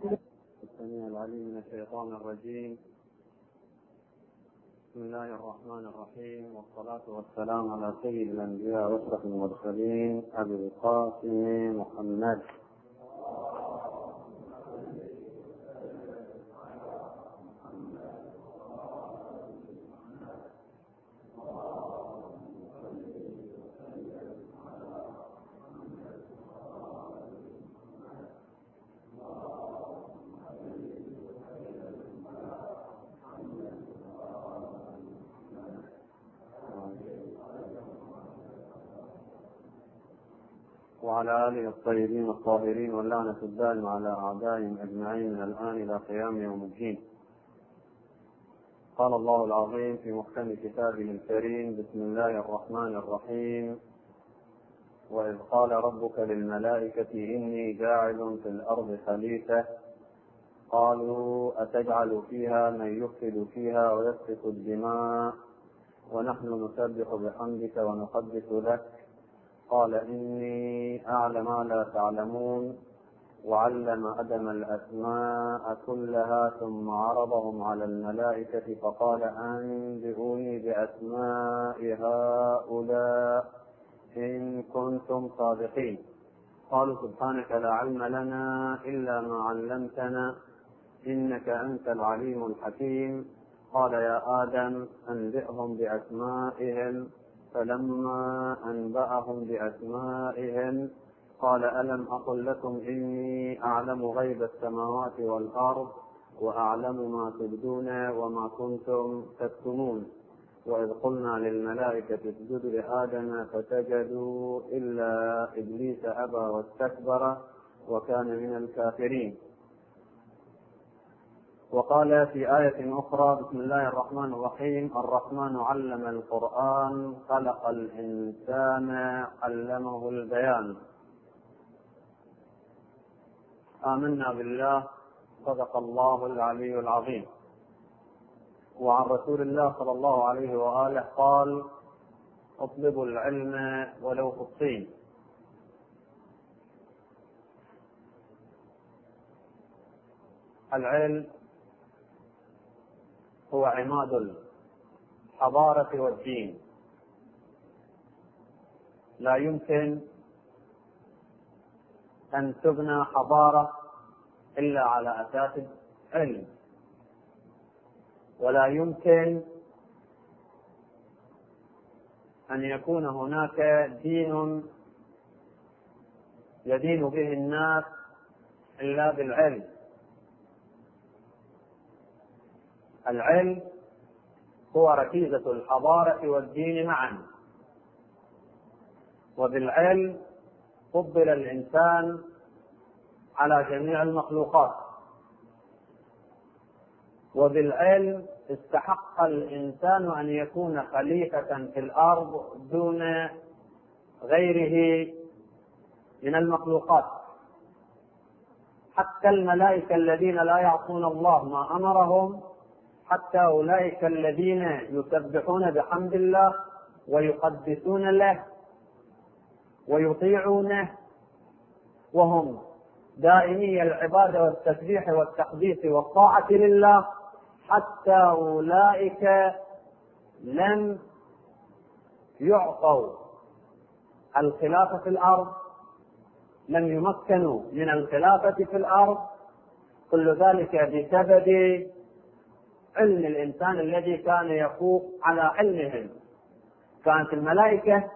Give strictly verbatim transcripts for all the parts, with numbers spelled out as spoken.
السميع العليم من الشيطان الرجيم. بسم الله الرحمن الرحيم، والصلاة والسلام على سيد الأنبياء وأشرف المرسلين أبي القاسم محمد. وعلى آله الطيبين الطاهرين، واللعنة الدائمة على أعدائهم أجمعين من الآن إلى قيام يوم الدين. قال الله العظيم في محكم كتابه الكريم: بسم الله الرحمن الرحيم. وإذ قال ربك للملائكة إني جاعل في الأرض خليفة قالوا أتجعل فيها من يفسد فيها ويسفك الدماء ونحن نسبح بحمدك ونقدس لك قال إني أعلم ما لا تعلمون وعلم آدم الأسماء كلها ثم عرضهم على الملائكة فقال أنبئوني بأسماء هؤلاء إن كنتم صادقين. قالوا سبحانك لا علم لنا إلا ما علمتنا إنك أنت العليم الحكيم. قال يا آدم أنبئهم بأسمائهم، فلما أنبأهم بأسمائهم قال ألم أقل لكم إني أعلم غيب السماوات والأرض وأعلم ما تبدون وما كنتم تكتمون. وإذ قلنا للملائكة اسجدوا لآدم فسجدوا إلا إبليس أبى واستكبر وكان من الكافرين. وقال في آية أخرى: بسم الله الرحمن الرحيم. الرحمن علم القرآن خلق الإنسان علمه البيان. آمنا بالله، صدق الله العلي العظيم. وعن رسول الله صلى الله عليه وآله قال: اطلبوا العلم ولو في الصين. العلم هو عماد الحضارة والدين، لا يمكن أن تبنى حضارة إلا على أساس علم، ولا يمكن أن يكون هناك دين يدين به الناس إلا بالعلم. العلم هو ركيزة الحضارة والدين معا، وبالعلم فضل الإنسان على جميع المخلوقات، وبالعلم استحق الإنسان أن يكون خليفة في الأرض دون غيره من المخلوقات. حتى الملائكة الذين لا يعصون الله ما أمرهم، حتى أولئك الذين يسبحون بحمد الله ويقدسون له ويطيعونه وهم دائمي العبادة والتسبيح والتقديس والطاعة لله، حتى أولئك لم يعطوا الخلافة في الأرض، لم يمكنوا من الخلافة في الأرض. كل ذلك بسبب علم الإنسان الذي كان يفوق على علمهم. كانت الملائكة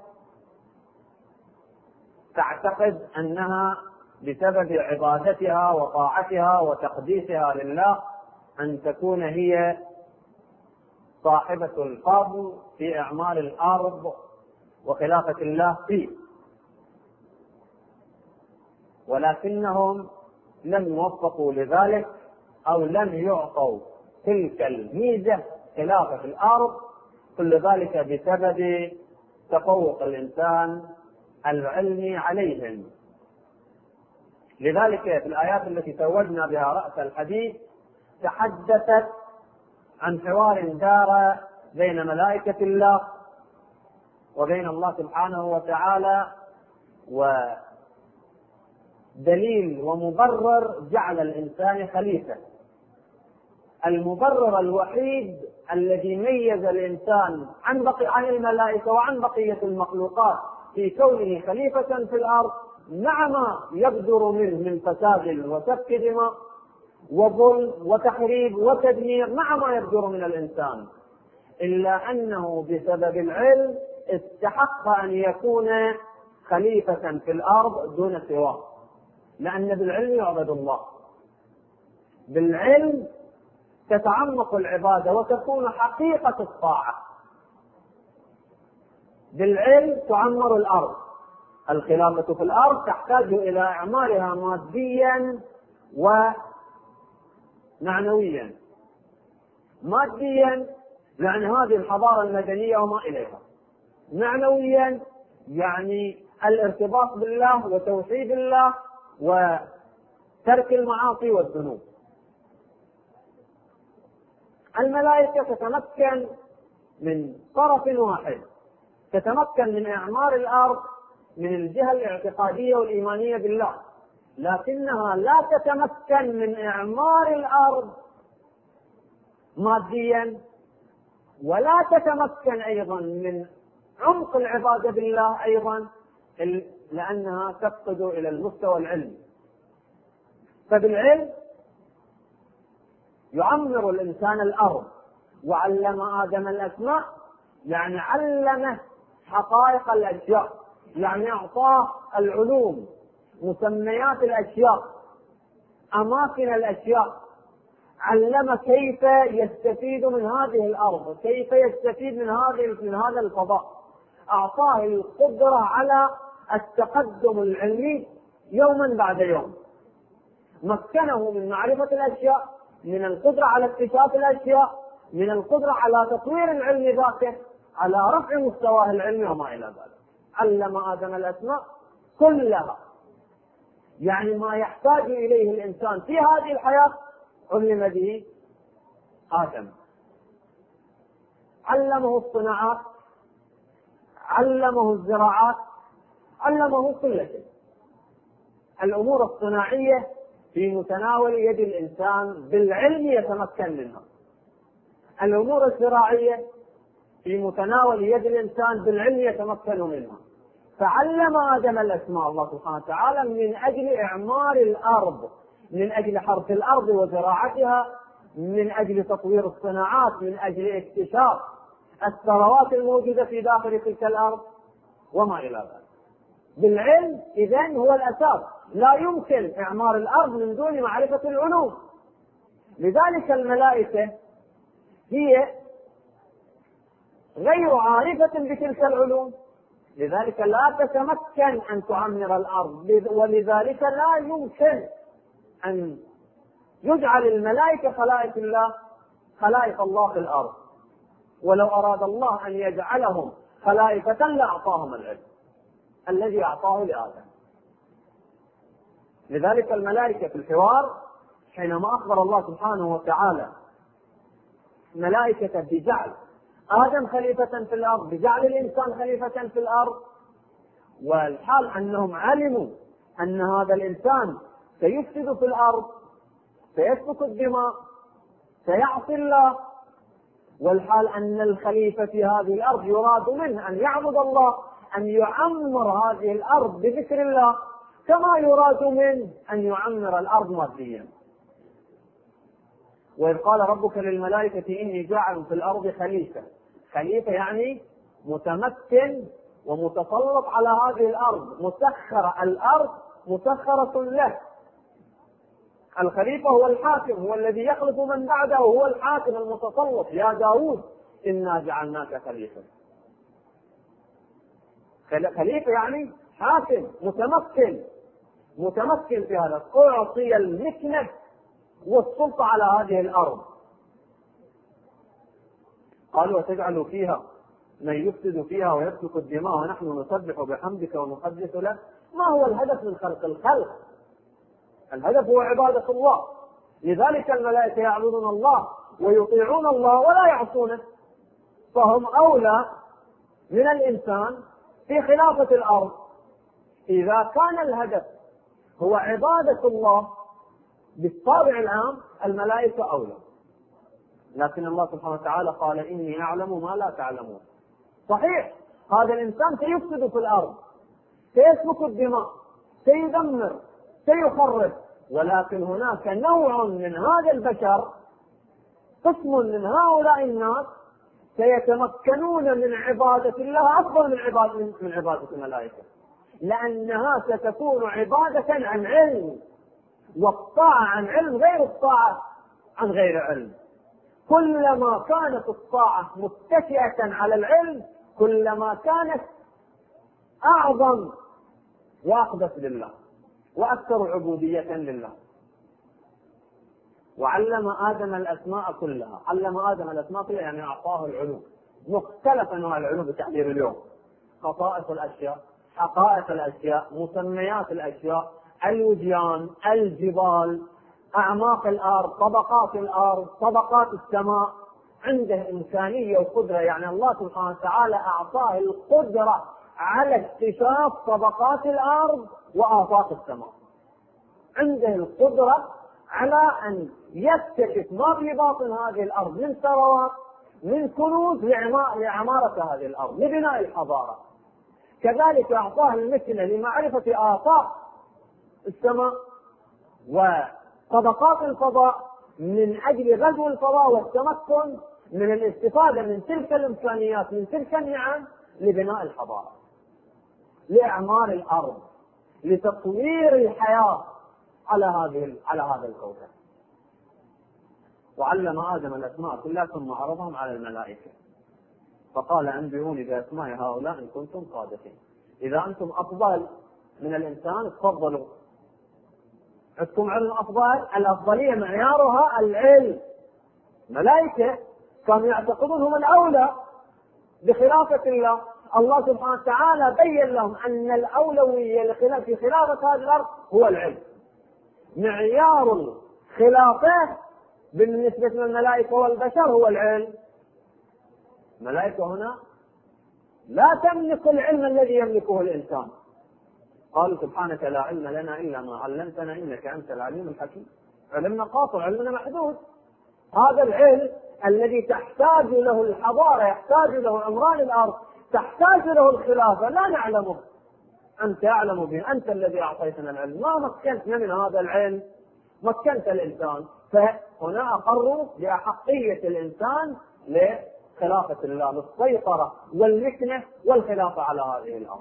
تعتقد أنها بسبب عبادتها وطاعتها وتقديسها لله أن تكون هي صاحبة الفضل في أعمال الأرض وخلافة الله فيه، ولكنهم لم يوفقوا لذلك أو لم يعطوا تلك الميزة خلافة في الأرض. كل ذلك بسبب تفوق الإنسان العلمي عليهم. لذلك في الآيات التي توجنا بها رأس الحديث تحدثت عن حوار دار بين ملائكة الله وبين الله سبحانه وتعالى، دليل ومبرر جعل الإنسان خليفة. المبرر الوحيد الذي ميز الإنسان عن بقي عن الملائكة وعن بقية المخلوقات في كونه خليفة في الأرض، مع ما يبدر منه من فساد وسفك دماء وظلم وتخريب وتدمير، مع ما يبدر من الإنسان، إلا أنه بسبب العلم استحق أن يكون خليفة في الأرض دون سواه، لأن بالعلم يعبد الله، بالعلم تتعمق العبادة وتكون حقيقة الطاعة، بالعلم تعمر الأرض. الخلافة في الأرض تحتاج إلى إعمارها ماديا ومعنويا. ماديا يعني هذه الحضارة المدنية وما إليها، معنويا يعني الارتباط بالله وتوحيد الله وترك المعاصي والذنوب. الملائكة تتمكن من طرف واحد، تتمكن من إعمار الأرض من الجهة الاعتقادية والإيمانية بالله، لكنها لا تتمكن من إعمار الأرض ماديا، ولا تتمكن أيضا من عمق العبادة بالله أيضا، لأنها تفقد إلى المستوى العلمي. فبالعلم يعمر الإنسان الأرض، وعلم آدم الأسماء يعني علمه حقائق الأشياء، يعني أعطاه العلوم، مسميات الأشياء، أماكن الأشياء، علم كيف يستفيد من هذه الأرض، كيف يستفيد من هذه من هذا الفضاء، أعطاه القدرة على التقدم العلمي يوما بعد يوم، مكنه من معرفة الأشياء، من القدرة على اكتشاف الأشياء، من القدرة على تطوير العلم ذاته، على رفع مستواه العلمي وما إلى ذلك. علم آدم الأسماء كلها، يعني ما يحتاج إليه الإنسان في هذه الحياة علم به آدم. علمه الصناعات، علمه الزراعات، علمه كل شيء. الأمور الصناعية في متناول يد الإنسان بالعلم يتمكن منها، الأمور الزراعية في متناول يد الإنسان بالعلم يتمكن منها. فعلم آدم الأسماء الله سبحانه وتعالى من أجل إعمار الأرض، من أجل حرث الأرض وزراعتها، من أجل تطوير الصناعات، من أجل اكتشاف الثروات الموجودة في داخل تلك الأرض وما إلى ذلك. بالعلم إذن هو الأساس، لا يمكن إعمار الأرض من دون معرفة العلوم. لذلك الملائكة هي غير عارفة بتلك العلوم، لذلك لا تتمكن أن تعمر الأرض، ولذلك لا يمكن أن يجعل الملائكة خلائق الله خلائق الله في الأرض. ولو أراد الله أن يجعلهم خلائفة لأعطاهم العلم الذي أعطاه لآدم. لذلك الملائكة في الحوار حينما أخبر الله سبحانه وتعالى ملائكة بجعل آدم خليفة في الأرض، بجعل الإنسان خليفة في الأرض، والحال أنهم علموا أن هذا الإنسان سيفسد في الأرض، سيسفك الدماء، سيعصي الله، والحال أن الخليفة في هذه الأرض يراد منه أن يعبد الله، أن يعمر هذه الأرض بذكر الله، كما يراد منه أن يعمر الأرض ماديا. وإذ قال ربك للملائكة إني جاعل في الأرض خليفة. خليفة يعني متمكن ومتسلط على هذه الأرض، مسخرة، الأرض مسخرة له. الخليفة هو الحاكم، هو الذي يخلف من بعده، هو الحاكم المتسلط. يا داود إنا جعلناك خليفة. خليفة يعني حاكم متمكن، متمكن في هذا، أعطي المكنة والسلطة على هذه الأرض. قالوا وتجعل فيها من يفسد فيها ويسفك الدماء ونحن نسبح بحمدك ونقدس له. ما هو الهدف من خلق الخلق؟ الهدف هو عبادة الله. لذلك الملائكة يعبدون الله ويطيعون الله ولا يعصونه، فهم أولى من الإنسان في خلافة الأرض. إذا كان الهدف هو عبادة الله بالطابع العام، الملائكة أولى، لكن الله سبحانه وتعالى قال إني أعلم ما لا تعلمون. صحيح هذا الإنسان سيفسد في الأرض، سيسفك الدماء، سيدمر، سيخرب، ولكن هناك نوع من هذا البشر، قسم من هؤلاء الناس سيتمكنون من عبادة الله أفضل من عبادة من عبادة الملائكة، لأنها ستكون عبادة عن علم، والطاعة عن علم غير الطاعة عن غير علم. كلما كانت الطاعة متكئة على العلم كلما كانت أعظم وأقدس لله وأكثر عبودية لله. وعلم آدم الأسماء كلها، علم آدم الأسماء كلها يعني أعطاه العلوم، مختلف أنواع العلوم بتعبير اليوم، خصائص الأشياء، حقائق الأشياء، مسميات الأشياء، الوديان، الجبال، أعماق الأرض، طبقات الأرض، طبقات السماء. عنده إمكانية وقدرة، يعني الله سبحانه وتعالى أعطاه القدرة على اكتشاف طبقات الأرض وآفاق السماء، عنده القدرة على أن يكتشف ما في باطن هذه الأرض من ثروات، من كنوز لعمارة هذه الأرض، لبناء الحضارة. كذلك أعطاه المكنة لمعرفة آفاق السماء وطبقات الفضاء من أجل غزو الفضاء والتمكن من الاستفادة من تلك الإمكانيات، من تلك النعم، لبناء الحضارة، لإعمار الأرض، لتطوير الحياة على هذه على هذا الكوكب. وعلم آدم الأسماء كلها ثم عرضهم على الملائكة فقال أنبئوني بأسماء هؤلاء إن كنتم صادقين. إذا أنتم أفضل من الإنسان تفضلوا، عندكم علم أفضل، الأفضلية معيارها العلم. ملائكة كانوا يعتقدون هم الأولى بخلافة الله، الله سبحانه وتعالى بين لهم أن الأولوية في خلافة هذه الأرض هو العلم. معيار الخلافة بالنسبة للملائكة والبشر هو العلم. الملائكة هنا لا تملك العلم الذي يملكه الإنسان. قالوا سبحانك لا علم لنا إلا ما علمتنا إنك أنت العليم الحكيم. علمنا قاصر، علمنا محدود. هذا العلم الذي تحتاج له الحضارة، يحتاج له عمران الأرض، تحتاج له الخلافة، لا نعلمه. أنت أعلم به، أنت الذي أعطيتنا العلم، ما مكنتنا من هذا العلم، مكنت الإنسان. فهنا أقروا بأحقية الإنسان لخلافة الله، للسيطرة والمكنة والخلافة على هذه الأرض.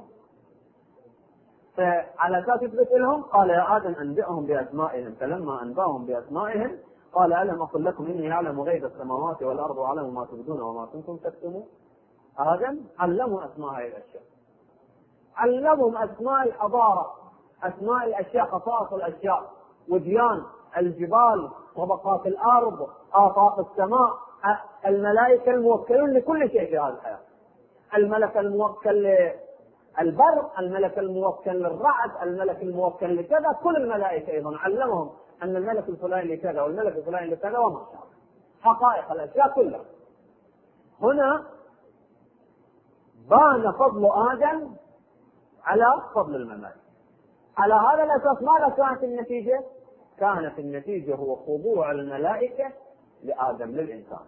فعلى أساس يثبت لهم قال يا آدم أنبئهم بأسمائهم، فلما أنبأهم بأسمائهم قال ألم أقل لكم إني أعلم غيب السماوات والأرض وأعلم ما تبدون وما كنتم تكتمون. آدم علموا أسماء هذه الأشياء، علمهم أسماء الحضارة، أسماء الأشياء، خصائص الأشياء، وديان الجبال، طبقات الأرض، آفاق السماء، الملائكة الموكلون لكل شيء في هذه الحياة، الملك الموكل للبر، الملك الموكل للرعد، الملك الموكل لكذا، كل الملائكة أيضا علمهم أن الملك الفلاني لكذا والملك الفلاني لكذا وما شاء الله، حقائق الأشياء كلها. هنا بان فضل آدم على فضل الملائكة. على هذا الأساس ماذا كانت النتيجة؟ كانت النتيجة هو خضوع الملائكة لآدم، للإنسان.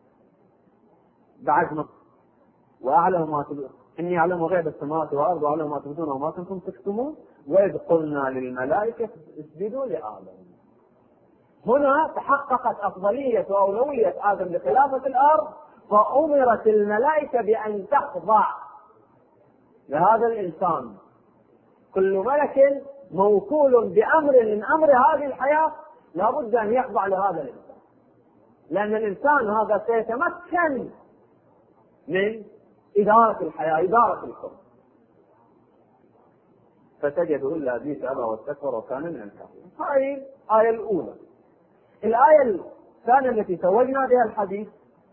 بعد ما وأعلم ما تبدون إني أعلم غيب السماوات والأرض وأعلم ما تبدون وما كنتم تكتمون وإذ قلنا للملائكة اسجدوا لآدم. هنا تحققت أفضلية وأولوية آدم لخلافة الأرض، فأمرت الملائكة بأن تخضع لهذا الإنسان. كل ملك موكول بأمر من أمر هذه الحياة لابد أن يخضع لهذا الإنسان، لأن الإنسان هذا سيتمكن من إدارة الحياة، إدارة الكون. فسجدوا إلا إبليس أبى واستكبر وكان من الكافرين. هذه الآية الأولى. الآية الثانية التي توجنا بها الحديث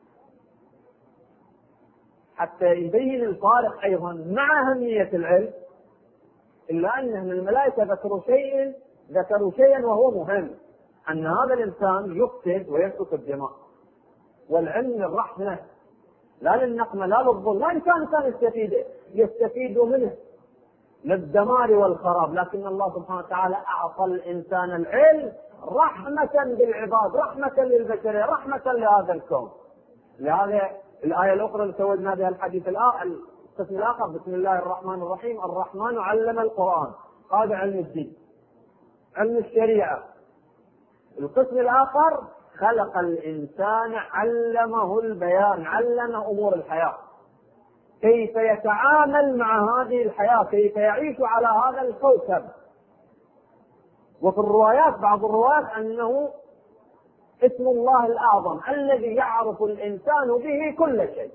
حتى يبين الفارق أيضا مع أهمية العلم، إلا أن الملائكة ذكروا شيء ذكروا شيئا وهو مهم، أن هذا الإنسان يقتل ويسفك الدماء، والعلم للرحمة لا للنقمة لا للظلم. وإن كان كان يستفيد يستفيد منه للدمار والخراب، لكن الله سبحانه وتعالى أعطى الإنسان العلم رحمة بالعباد، رحمة للبشرية، رحمة لهذا الكون. لهذا الآية الأخرى اللي سوينا بها الحديث القسم الآخر، بسم الله الرحمن الرحيم، الرحمن علم القرآن، هذا علم الدين، علم الشريعة. القسم الآخر خلق الإنسان علمه البيان، علم أمور الحياة، كيف يتعامل مع هذه الحياة، كيف يعيش على هذا الكوكب. وفي الروايات بعض الروايات أنه اسم الله الأعظم الذي يعرف الإنسان به كل شيء.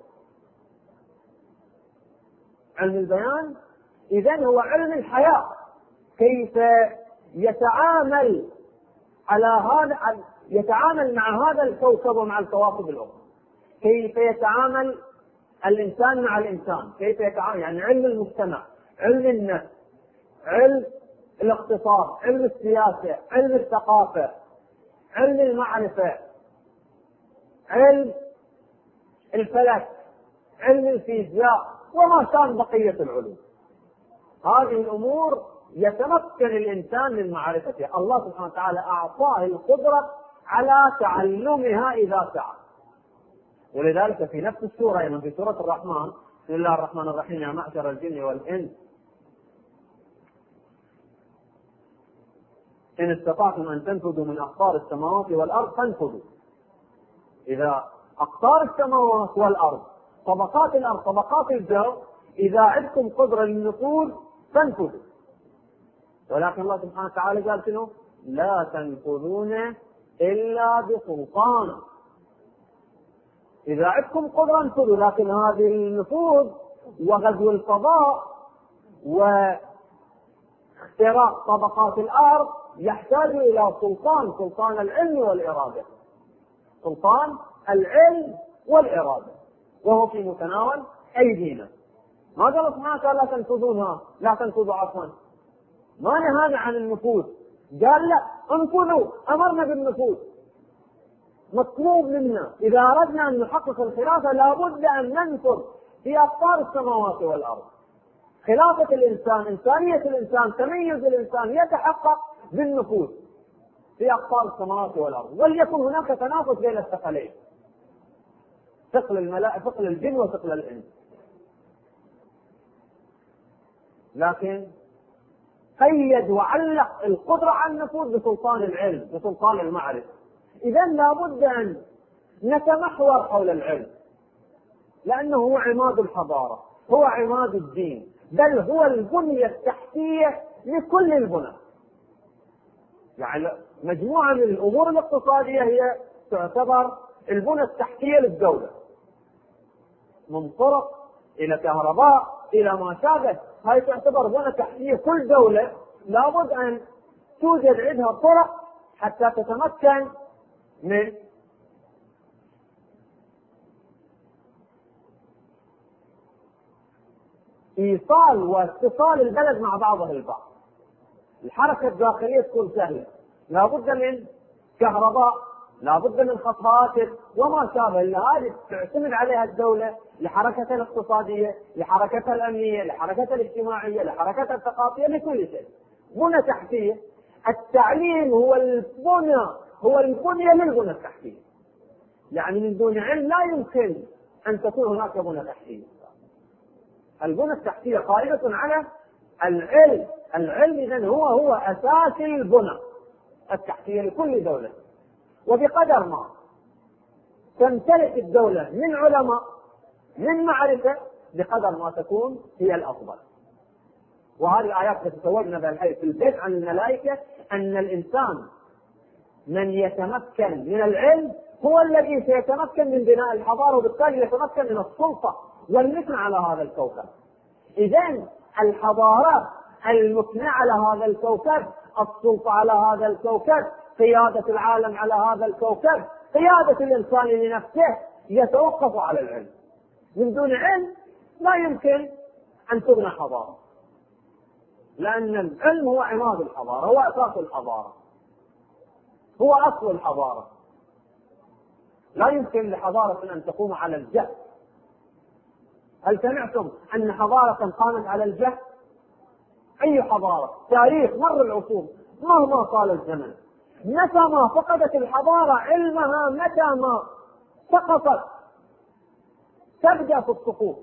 علم البيان إذن هو علم الحياة، كيف يتعامل على هذا، يتعامل مع هذا الكوكب ومع الكواكب الأخرى، كيف يتعامل الإنسان مع الإنسان، كيف يتعامل، يعني علم المجتمع، علم النفس، علم الاقتصاد، علم السياسة، علم الثقافة، علم المعرفة، علم الفلك، علم الفيزياء، وما كان بقية العلوم. هذه الأمور يتمكن الإنسان من معرفتها، الله سبحانه وتعالى أعطاه القدرة على تعلمها إذا سعى. ولذلك في نفس السورة، يعني في سورة الرحمن، بسم الله الرحمن الرحيم، يا معشر الجن والإنس إن استطعتم أن تنفذوا من أقطار السماوات والأرض فانفذوا. إذا أقطار السماوات والأرض، طبقات الأرض، طبقات الجو، إذا عندكم قدرة للنفوذ فانفذوا. ولكن الله سبحانه وتعالى قال شنو؟ لا تنفذون إلا بسلطان. إذا عندكم قدرة انفذوا، لكن هذه النفوذ وغزو الفضاء واختراق طبقات الأرض يحتاج إلى سلطان، سلطان العلم والإرادة، سلطان العلم والإرادة، وهو في متناول أيدينا. ما قال سبحانه وتعالى لا تنفذونها، لا تنفذوا عفوا، ما نهانا عن النفوذ، قال لا انفذوا، أمرنا بالنفوذ. مطلوب منا إذا أردنا أن نحقق الخلافة لابد أن ننفذ في أقطار السماوات والأرض. خلافة الإنسان، إنسانية الإنسان، تميز الإنسان يتحقق بالنفوذ في أقطار السماوات والأرض، وليكن هناك تنافس بين الثقلين، ثقل الملائكة، ثقل الجن وثقل الإنس. لكن قيد وعلق القدرة على النفوذ بسلطان العلم، بسلطان المعرفة. إذا لابد أن نتمحور حول العلم، لأنه هو عماد الحضارة، هو عماد الدين، بل هو البنية التحتية لكل البنى. يعني مجموعة من الأمور الاقتصادية هي تعتبر البنى التحتية للدولة، من طرق إلى كهرباء إلى ما شابه، هاي تعتبر بنى تحتية. كل دولة لابد أن توجد عندها طرق حتى تتمكن من إيصال واتصال البلد مع بعضها البعض. الحركة الداخلية تكون سهلة، لابد من كهرباء، لابد من خط هاتف وما شابه، اللي هذه تعتمد عليها الدولة لحركتها الاقتصادية، لحركتها الأمنية، لحركتها الاجتماعية، لحركتها الثقافية، لكل شيء. بنى تحتية. التعليم هو البنى، هو البنية للبنى التحتية. يعني من دون علم لا يمكن أن تكون هناك بنى تحتية. البنى التحتية قائمة على العلم. العلم إذن هو هو أساس البنى التحتية لكل دولة. وبقدر ما تمتلك الدولة من علماء، من معرفة، بقدر ما تكون هي الأفضل. وهذه الآيات التي تزوجنا بها في البيت عن الملائكة أن الإنسان من يتمكن من العلم هو الذي سيتمكن من بناء الحضارة، وبالتالي يتمكن من السلطة والمكن على هذا الكوكب. إذن الحضارات المكنة على هذا الكوكب، السلطة على هذا الكوكب، قيادة العالم على هذا الكوكب، قيادة الإنسان لنفسه، يتوقف على العلم. من دون علم لا يمكن أن تبنى حضارة، لأن العلم هو عماد الحضارة، هو أساس الحضارة، هو أصل الحضارة. لا يمكن لحضارة أن تقوم على الجهل. هل سمعتم أن حضارة قامت على الجهل؟ أي حضارة تاريخ مر العصور مهما طال الزمن، متى ما فقدت الحضارة علمها، متى ما سقطت تبدأ في السقوط.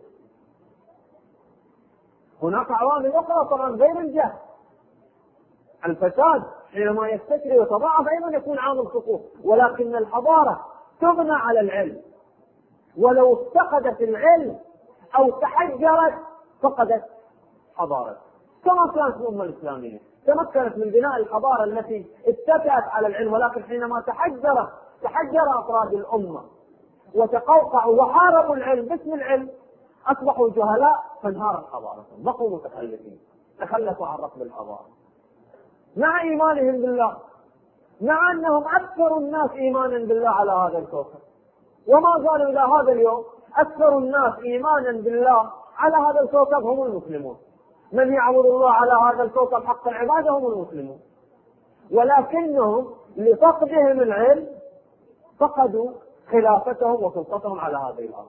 هناك عوامل أخرى طبعا غير الجهل، الفساد حينما يستشري ويتضاعف أيضا يكون عامل سقوط، ولكن الحضارة تبنى على العلم، ولو افتقدت العلم أو تحجرت فقدت حضارة. كما كانت الأمة الإسلامية تمكنت من بناء الحضارة التي اتكأت على العلم، ولكن حينما تحجر تحجر أفراد الأمة وتقوقعوا وحاربوا العلم باسم العلم أصبحوا جهلاء فانهارت حضارتهم، بقوا متخلفين، تخلفوا عن ركب الحضارة مع إيمانهم بالله، مع أنهم أكثر الناس إيمانا بالله على هذا الكوكب، وما زالوا إلى هذا اليوم أكثر الناس إيمانا بالله على هذا الكوكب هم المسلمون. من يعبد الله على هذا الكوكب حق العبادة هم المسلمون، ولكنهم لفقدهم العلم فقدوا خلافتهم وسلطتهم على هذه الأرض.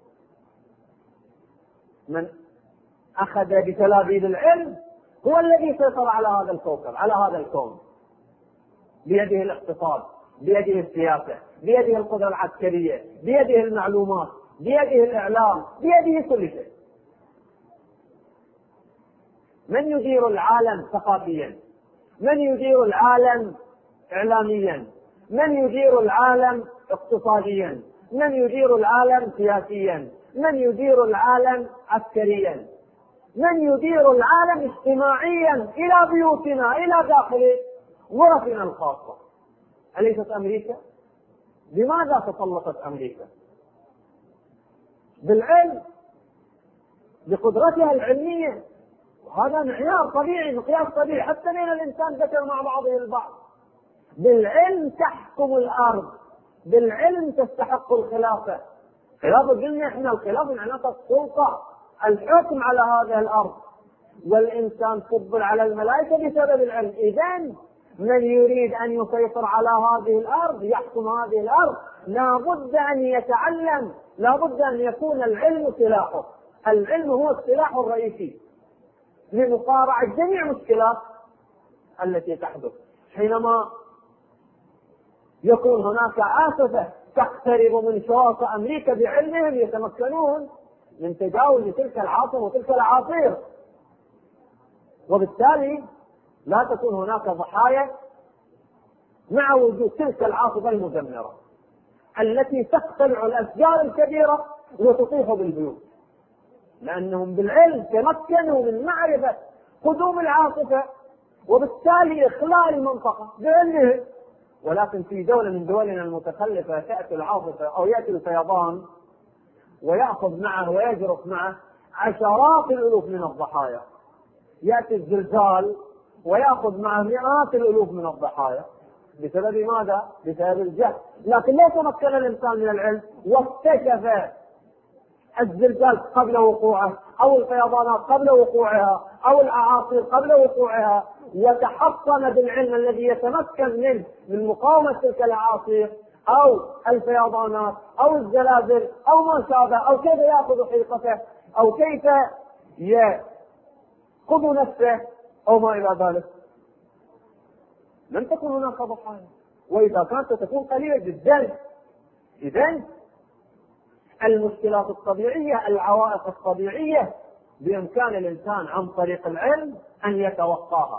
من أخذ بتلابيب العلم هو الذي سيطر على هذا الكوكب، على هذا الكون، بيده الاقتصاد، بيده السياسة، بيده القدرة العسكرية، بيده المعلومات، بيده الإعلام، بيده كل شيء. من يدير العالم ثقافيا؟ من يدير العالم إعلاميا؟ من يدير العالم اقتصاديا؟ من يدير العالم سياسيا؟ من يدير العالم عسكريا؟ من يدير العالم اجتماعيا إلى بيوتنا، إلى داخل غرفنا الخاصة؟ أليست أمريكا؟ لماذا تسلطت أمريكا؟ بالعلم، بقدرتها العلمية، وهذا معيار طبيعي، مقياس طبيعي حتى بين الإنسان ذكر مع بعضه البعض. بالعلم تحكم الأرض، بالعلم تستحق الخلافة. خلافة قلنا احنا الخلافة معناتها السلطة، الحكم على هذه الأرض، والإنسان فضل على الملائكة بسبب العلم. إذن من يريد أن يسيطر على هذه الأرض، يحكم هذه الأرض، لا بد أن يتعلم، لا بد أن يكون العلم سلاحه. العلم هو السلاح الرئيسي لمقارعة جميع المشكلات التي تحدث. حينما يكون هناك عاصفة تقترب من شواطئ أمريكا، بعلمهم يتمكنون من تجاوز تلك العاصفة وتلك الأعاصير، وبالتالي لا تكون هناك ضحايا مع وجود تلك العاصفة المدمرة التي تقتلع الأشجار الكبيرة وتطيح بالبيوت، لأنهم بالعلم تمكنوا من معرفة قدوم العاصفة وبالتالي إخلاء المنطقة بعلمهم. ولكن في دولة من دولنا المتخلفة تأتي العاصفة أو يأتي الفيضان ويأخذ معه ويجرف معه عشرات الألوف من الضحايا، يأتي الزلزال ويأخذ معه مئات الألوف من الضحايا. بسبب ماذا؟ بسبب الجهل. لكن لا تمكن الإنسان من العلم واكتشف الزلزال قبل وقوعه أو الفيضانات قبل وقوعها أو الأعاصير قبل وقوعها، وتحصن بالعلم الذي يتمكن منه من مقاومة تلك الأعاصير أو الفيضانات أو الزلازل أو ما شابه، أو كيف يأخذ حيطته أو كيف يأخذ نفسه أو ما إلى ذلك. لن تكون هناك ضحايا، وإذا كانت تكون قليلة جدا. إذن المشكلات الطبيعية، العوائق الطبيعية، بإمكان الإنسان عن طريق العلم أن يتوقاها.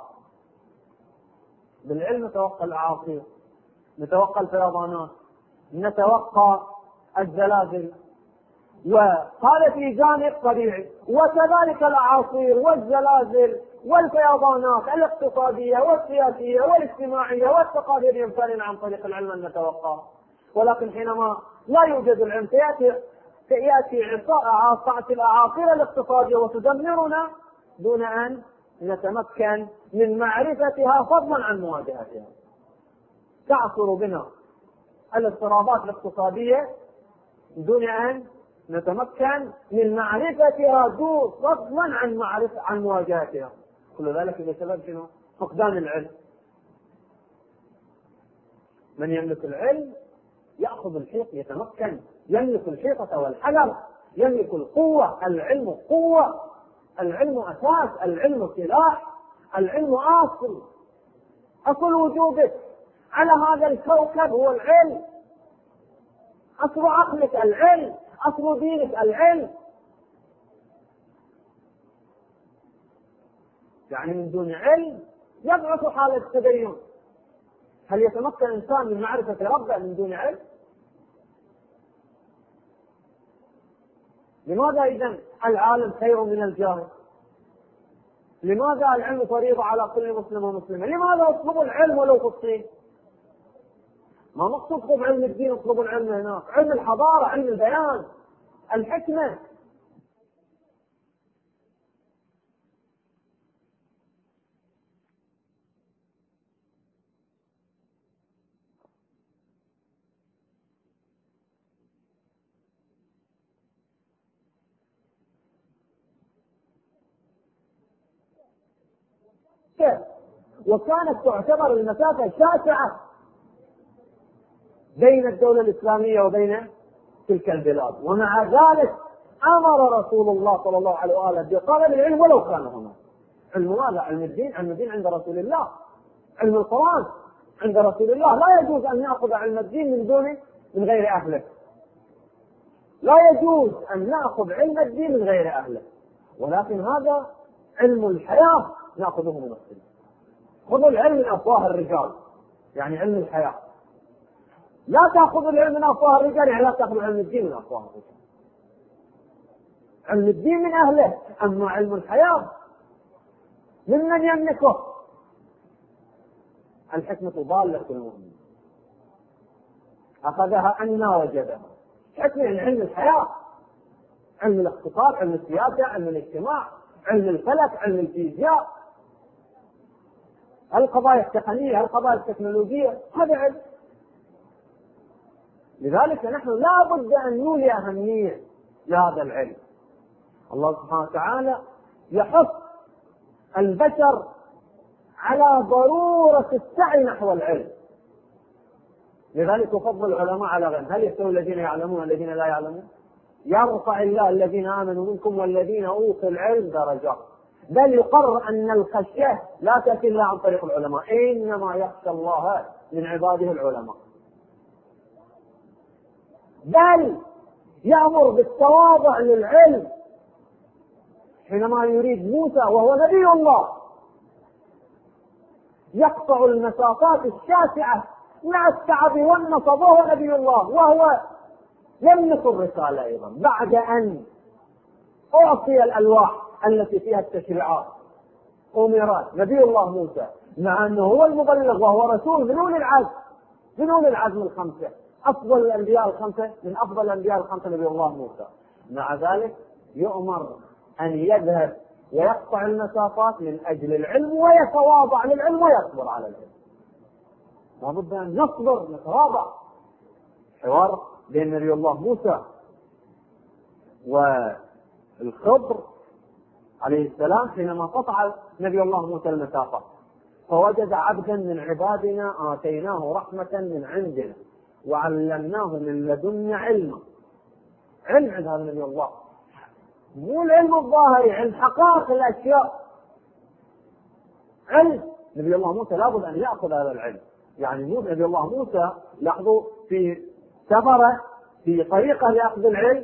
بالعلم نتوقع الأعاصير، نتوقع الفيضانات، نتوقع الزلازل، وهذا في جانب طبيعي، وكذلك الأعاصير والزلازل والفيضانات الاقتصادية والسياسية والاجتماعية والثقافية بإمكاننا عن طريق العلم أن نتوقعها. ولكن حينما لا يوجد العلم تأتي تأتي تأتي الأعاصير الاقتصادية وتدمرنا دون أن نتمكن من معرفتها فضلا عن مواجهتها. تعصر بنا الاضطرابات الاقتصادية دون أن نتمكن من معرفتها دون فضلا عن معرفة عن مواجهتها. كل ذلك بسبب شنو؟ فقدان العلم. من يملك العلم يأخذ الحيط، يتمكن، يملك الحيطة والحجر، يملك القوة. العلم قوة، العلم أساس، العلم سلاح. العلم أصل أصل وجودك على هذا الكوكب هو العلم، أصل عقلك العلم، أصل دينك العلم. يعني من دون علم يضعف حالة التدين. هل يتمكن الإنسان من معرفة ربه من دون علم؟ لماذا إذن العالم خير من الجاهل؟ لماذا العلم فريضة على كل مسلم ومسلمة؟ لماذا اطلبوا العلم ولو في الصين؟ ما مقصود اطلب علم الدين، اطلبوا العلم هناك، علم الحضارة، علم البيان، الحكمة. وكانت تعتبر المسافة شاسعة بين الدولة الإسلامية وبين تلك البلاد، ومع ذلك أمر رسول الله صلى الله عليه وآله بطلب العلم ولو كان هنا. علم ماذا؟ علم الدين. علم الدين عند رسول الله. علم القرآن عند رسول الله. لا يجوز أن نأخذ علم الدين من دون من غير أهله. لا يجوز أن نأخذ علم الدين من غير أهله، ولكن هذا علم الحياة نأخذه من السنة. خذوا العلم من أفواه الرجال، يعني علم الحياة. لا تأخذوا العلم من أفواه الرجال، يعني لا تأخذوا علم الدين من أفواه الرجال. علم الدين من أهله، أما علم الحياة ممن يملكه. الحكمة ضالة المؤمن، أخذها أن وجدها. حكمة يعني علم الحياة، علم الاقتصاد، علم السياسة، علم الاجتماع، علم الفلك، علم الفيزياء، القضايا التقنية، القضايا التكنولوجية، هذا علم. لذلك نحن لا بد أن نولي أهمية لهذا العلم. الله سبحانه وتعالى يحث البشر على ضرورة السعي نحو العلم. لذلك يفضل العلماء على غيرهم. هل يستوي الذين يعلمون والذين لا يعلمون؟ يرفع الله الذين آمنوا منكم والذين أوتوا العلم درجات. بل يقرر أن الخشية لا تأتي إلا عن طريق العلماء، إنما يخشى الله من عباده العلماء. بل يأمر بالتواضع للعلم حينما يريد موسى وهو نبي الله يقطع المسافات الشاسعة مع التعب والنصب وهو نبي الله، وهو يملك الرسالة أيضا بعد أن أعطي الألواح التي فيها التشريعات. أمرت نبي الله موسى مع أنه هو المبلغ وهو رسول من أولي العزم من أولي العزم الخمسة، أفضل الأنبياء الخمسة، من أفضل الأنبياء الخمسة نبي الله موسى. مع ذلك يؤمر أن يذهب ويقطع المسافات من أجل العلم ويتواضع للعلم ويصبر على العلم. لا بد أن نصبر نتواضع. حوار بين نبي الله موسى والخضر عليه السلام حينما قطع نبي الله موسى المسافة، فوجد عبدا من عبادنا آتيناه رحمة من عندنا وعلمناه من لدنا علما. علم عند هذا نبي الله، مو العلم الظاهري، علم حقائق الأشياء. علم نبي الله موسى لابد أن يأخذ هذا العلم. يعني نبي الله موسى لاحظوا في سفره في طريقة لأخذ العلم: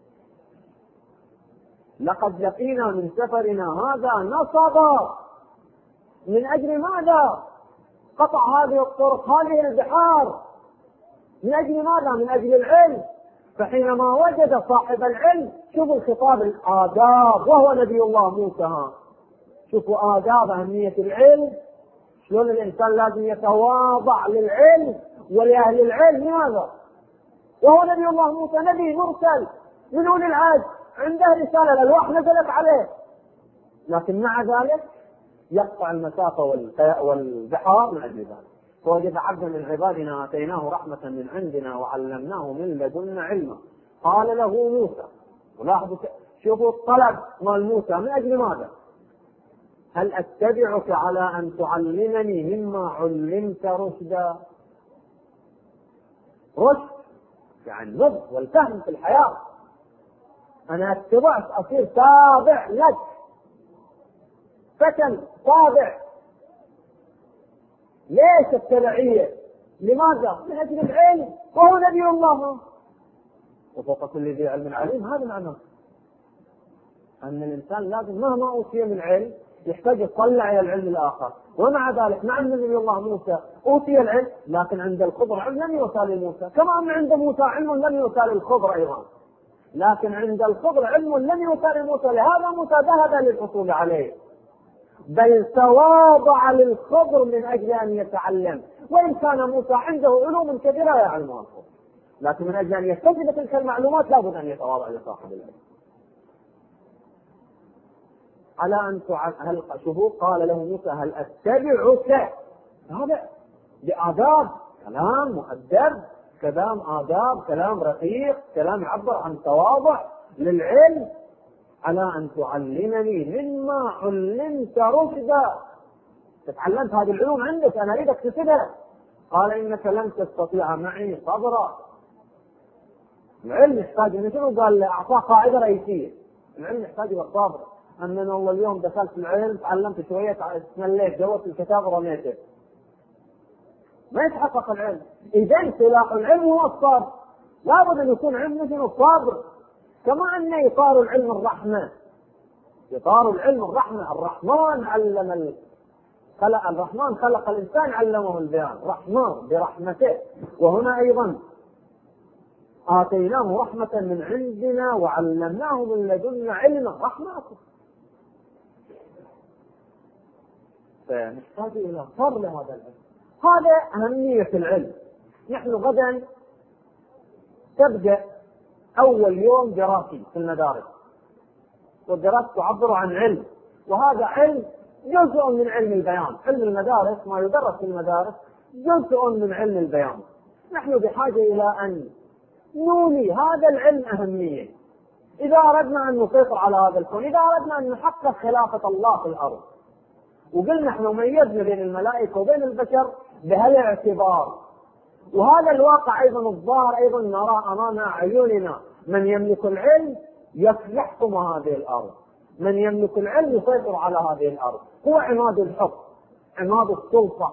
لقد لقينا من سفرنا هذا نصبا. من أجل ماذا قطع هذه الطرق هذه البحار؟ من أجل ماذا؟ من أجل العلم. فحينما وجد صاحب العلم، شوفوا الخطاب الآداب وهو نبي الله موسى، شوفوا آداب أهمية العلم، شلون الإنسان لازم يتواضع للعلم ولأهل العلم. لماذا؟ وهو نبي الله موسى نبي مرسل من أولي العزم، عنده رسالة، الألواح نزلت عليه، لكن مع ذلك يقطع المسافة والبحار من أجل ذلك. فوجد عبدا من عبادنا آتيناه رحمة من عندنا وعلمناه من لدنا علما. قال له موسى، ولاحظوا شوفوا الطلب مال موسى من أجل ماذا؟ هل أتبعك على أن تعلمني مما علمت رشدا؟ رشد يعني النضج والفهم في الحياة. أنا أتبعك، أصير تابع لك، فتى طابع. ليش التبعية؟ لماذا؟ من أجل العلم، وهو نبي الله وفوق كل ذي علم عليم. هذا معناه أن الإنسان لازم مهما أوتي من علم يحتاج يطلع إلى العلم الآخر. ومع ذلك مع أن نبي الله موسى أوتي العلم، لكن عند الخضر علم لم يؤتى لموسى، كما أن عند موسى علم لم يؤتى للخضر أيضا، لكن عند الخضر علم لم يؤتى لموسى، لهذا موسى ذهب للحصول عليه، بل تواضع للخضر من أجل أن يتعلم. وإن كان موسى عنده علوم كثيرة يعلمها الخضر، لكن من أجل أن يستجد تلك المعلومات لابد أن يتواضع لصاحب العلم. على أن هل شوفوا قال له موسى هل أتبعك، هذا بآداب، كلام مؤدب، كلام آداب، كلام رقيق، كلام يعبر عن تواضع للعلم، على أن تعلمني مما علمت رشدا. تتعلمت هذه العلوم عندك، أنا أريد أكتسبها. قال إنك لن تستطيع معي صبرا. العلم يحتاج إنه شنو؟ قال أعطاه قاعدة رئيسية، العلم يحتاج إلى الصبر. أن أنا والله اليوم دخلت العلم، تعلمت شوية، تمليت، جوت الكتاب ورميته، ما يتحقق العلم. إذا سلاح العلم هو الصبر، لابد أن يكون علم مثل الصبر. كما أن إطار العلم الرحمة، إطار العلم الرحمة. الرحمن علم ال... خلق الرحمن خلق الإنسان علمه البيان، رحمن برحمته. وهنا أيضا آتيناه رحمة من عندنا وعلمناه من لدنا علما. رحمته فنحتاج إلى صبر لهذا العلم. هذا أهمية العلم. نحن غدا تبدأ أول يوم دراسي في المدارس، والدراسة تعبر عن علم، وهذا علم جزء من علم البيان. علم المدارس ما يدرس في المدارس جزء من علم البيان. نحن بحاجة إلى أن نولي هذا العلم أهمية إذا أردنا أن نسيطر على هذا الكون، إذا أردنا أن نحقق خلافة الله في الأرض. وقلنا نحن ميزنا بين الملائكة وبين البشر بهالاعتبار، وهذا الواقع أيضا الظاهر أيضا نرى أمام أعيننا. من يملك العلم يحكم هذه الأرض، من يملك العلم يسيطر على هذه الأرض، هو عماد الحكم، عماد السلطة.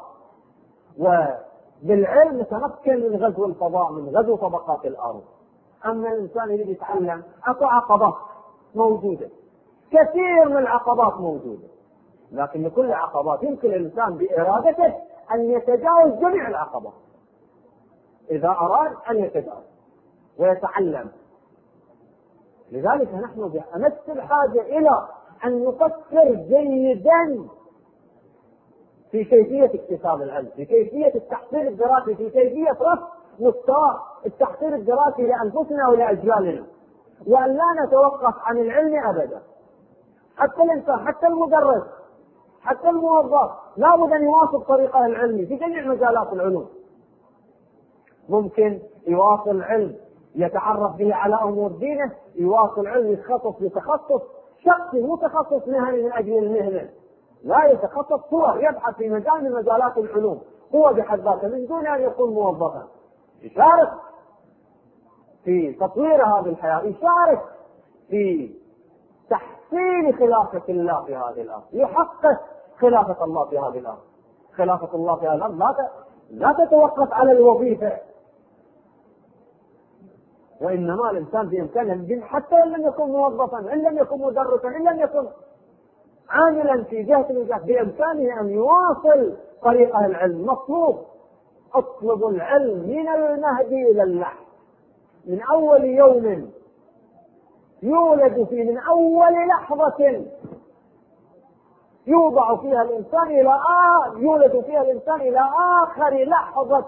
وبالعلم نتمكن من غزو الفضاء، من غزو طبقات الأرض. أما الإنسان يريد يتعلم، أكو عقبات موجودة، كثير من العقبات موجودة، لكن لكل عقبات يمكن الإنسان بإرادته أن يتجاوز جميع العقبات إذا أراد أن يتجاوز ويتعلم. لذلك نحن بأمس الحاجة إلى أن نفكر جيدا في كيفية اكتساب العلم، في كيفية التحصيل الدراسي، في كيفية رفع مستوى التحصيل الدراسي لأنفسنا ولأجيالنا، وأن لا نتوقف عن العلم أبدا. حتى الإنسان، حتى المدرس، حتى الموظف لابد أن يواصل طريقه العلمي في جميع مجالات العلوم. ممكن يواصل العلم يتعرف به على أمور دينه، يواصل علم يتخصص بتخصص شخصي متخصص مهني من أجل المهنة، لا يتخصص، هو يبحث في مجال من مجالات العلوم هو بحد ذاته من دون أن يكون موظفا، يشارك في تطوير هذه الحياة، يشارك في تحسين خلافة الله في هذه الأرض، يحقق خلافة الله في هذه الأرض. خلافة الله في هذه الأرض لا لا تتوقف على الوظيفة، وإنما الإنسان بإمكانه حتى إن لم يكن موظفا، إن لم يكن مدرسا، إن لم يكن عاملا في جهة من جهة، بإمكانه أن يواصل طريقه العلم. مطلوب اطلب العلم من المهدي إلى اللحد، من أول يوم يولد فيه، من أول لحظة يوضع فيها الإنسان إلى آخر يولد فيها الإنسان إلى آخر لحظة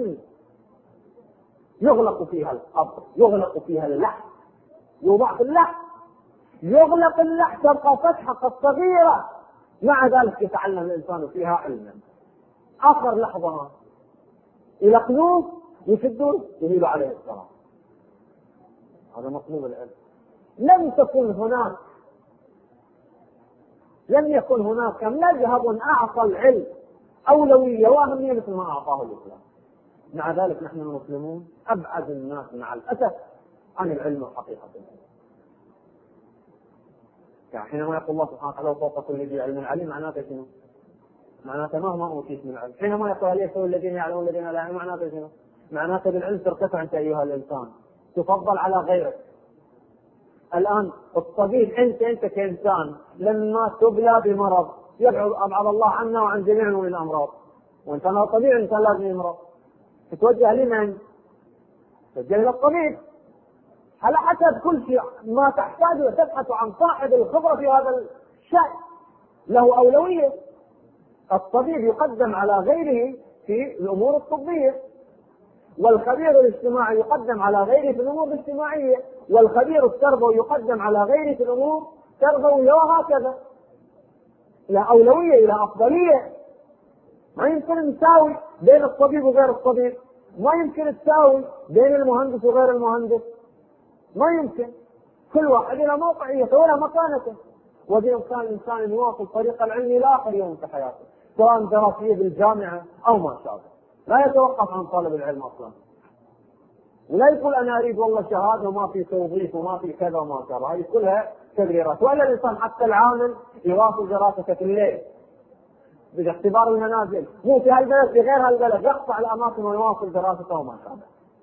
يغلق فيها القبر، يغلق فيها اللحد، يوضع في اللحد، يغلق اللحد، تبقى فتحة صغيرة، مع ذلك يتعلم الإنسان فيها علما. آخر لحظة إلى قلوب يشدون يهيل عليه الصلاة. هذا مطلوب العلم. لم تكن هناك لم يكن هناك مذهب أعطى العلم أولوية وأهمية مثل ما أعطاه الإسلام. مع ذلك نحن المسلمون أبعد الناس مع الأسف عن العلم وحقيقة العلم. يعني حينما يقول الله سبحانه وتعالى فوق كل ذي علم عليم، معناته شنو؟ معناته مهما اوتيت من العلم. حينما يقول هل يستوي الذين يعلمون الذين لا يعلمون، معناته شنو؟ معناته بالعلم ترتفع انت ايها الانسان، تفضل على غيرك. الان الطبيب انت انت كانسان لما تبلى بمرض يبعد ابعد الله عنا وعن جميع من الامراض، وانت انا طبيعي الانسان لازم يمرض، تتوجه لمن؟ تتوجه الى الطبيب على حسب كل شيء ما تحتاجه، تبحث عن صاحب الخبره في هذا الشأن، له اولويه. الطبيب يقدم على غيره في الامور الطبيه، والخبير الاجتماعي يقدم على غيره في الامور الاجتماعيه، والخبير التربوي يقدم على غيره في الامور التربويه، وهكذا. لا اولويه الى افضليه. ما يمكن نساوي بين الطبيب وغير الطبيب، ما يمكن تساوي بين المهندس وغير المهندس، ما يمكن. كل واحد له موقعيته وله مكانته، وبإمكان الانسان ان يواصل الطريق العلمي الى اخر يوم في حياته، سواء دراسيه بالجامعه او ما شابه. لا يتوقف عن طلب العلم اصلا، ولا يقول انا اريد والله شهاده وما في توظيف وما في كذا وما كذا، هذه كلها تبريرات. ولا الانسان حتى العامل يواصل دراسته في الليل باختبار المنازل، مو في هالبلد في غير هالبلد، يقطع الاماكن ويواصل دراسته وما شابه،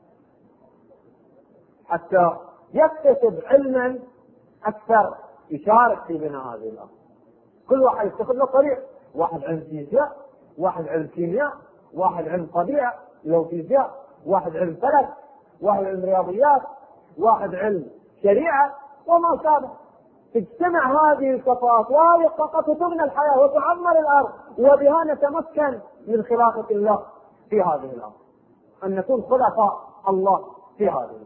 حتى يكتسب علما اكثر يشارك في بناء هذه الارض. كل واحد يتخذ له طريق، واحد علم فيزياء، واحد علم كيمياء، واحد علم طبيعه لو فيزياء، واحد علم فلك، واحد علم رياضيات، واحد علم شريعه وما شابه. تجتمع هذه الكفاءات وهذه الطاقات وتبنى الحياه وتعمر الارض، وبها نتمكن من خلافه الله في هذه الارض، ان نكون خلفاء الله في هذه الارض.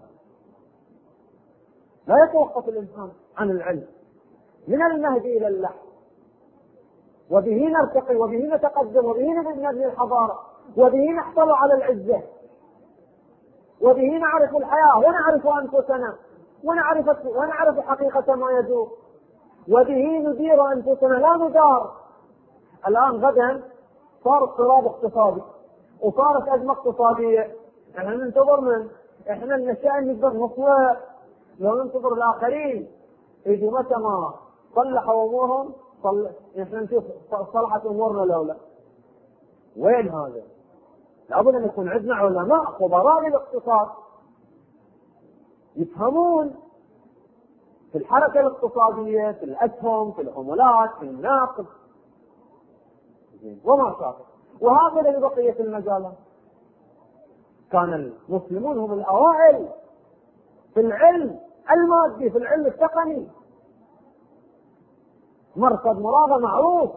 لا يتوقف الانسان عن العلم من المهد الى اللحد، وبه نرتقي وبه نتقدم وبه نبني الحضاره وبه نحصل على العزه، وبه نعرف الحياه ونعرف انفسنا ونعرف ونعرف حقيقه ما يدور، وبه ندير انفسنا لا ندار. الان غدا صار اضطراب اقتصادي وصارت ازمه اقتصاديه، احنا ننتظر من احنا النشأ نقدر نصلح، لو ننتظر الاخرين يجوا متى ما صلحوا امورهم صل... احنا نشوف صلحت امورنا لولا. وين هذا؟ لابد ان يكون عندنا علماء خبراء للاقتصاد يفهمون في الحركه الاقتصاديه، في الاسهم، في العملات، في النقد وما شابه، وهكذا لبقيه المجالات. كان المسلمون هم الاوائل في العلم المادي، في العلم التقني. مرصد مراد معروف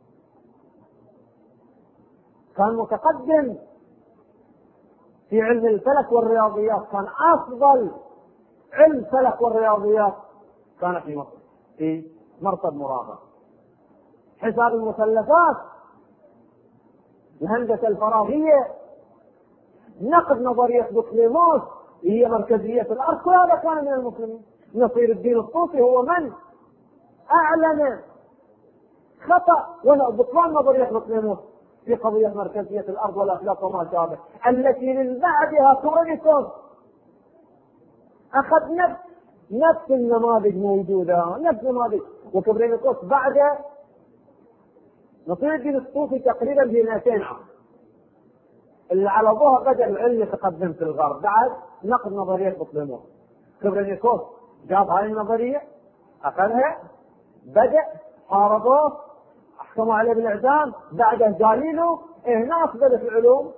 كان متقدم في علم الفلك والرياضيات، كان افضل علم فلك والرياضيات كان في مصر في مرصد مراد. حساب المثلثات، الهندسه الفراغيه، نقد نظريه بطليموس هي مركزيه الارض، كل هذا كان من المسلمين. نصير الدين الطوسي هو من اعلن خطا وبطلان نظريه بطليموس في قضيه مركزيه الارض والاخلاق وما شابه، التي من بعدها كورنيكوس اخذ نفس نفس النماذج موجوده، نفس نماذج، وكوبرنيكوس بعد نصير الدين الطوسي تقريبا ب مئتين عام، اللي على ضوء بدا العلم يتقدم في الغرب بعد نقد نظريه بطليموس. كوبرنيكوس جاب هاي النظريه، اخذها، بدا حاربوه، احكموا عليه بالاعدام، بعده جاليلو، هنا بدات العلوم